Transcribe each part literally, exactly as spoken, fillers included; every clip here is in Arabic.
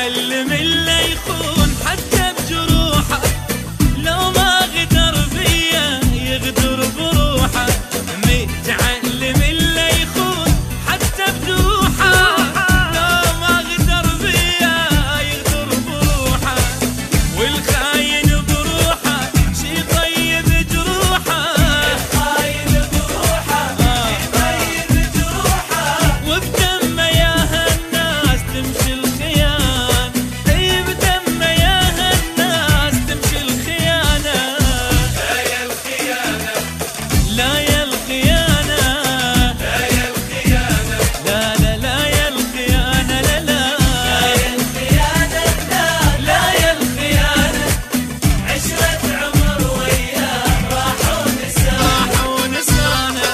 تعلم اللي يخون حتى بجروحه، لو ما غدر فيا يغدر بروحه. متعلم اللي يخون حتى بجروحه، لو ما غدر فيا يغدر بروحه. والخاين بروحه شي طيب جروحه، الخاين بروحه شي طيب جروحه. وبدم يا هالناس تمشي الخيانة، اي بدم يا هالناس تمشي الخيانة. لا يا الخيانة، لا يا الخيانة، لا يا الخيانة، لا لا لا يا الخيانة، لا لا لا يا الخيانة، لا لا يا الخيانة. عشرة عمر وياه راحوا نسانا، راحوا نسانا.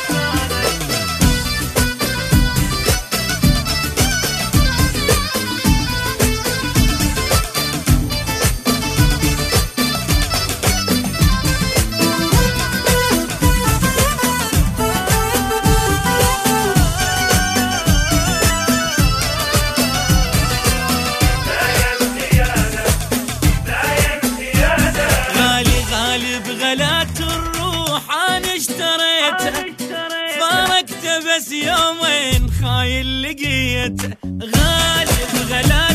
غالي غالي بغلات الروح انا اشتريته، فارقته بس يومين خاين لقيته. غالي بغلات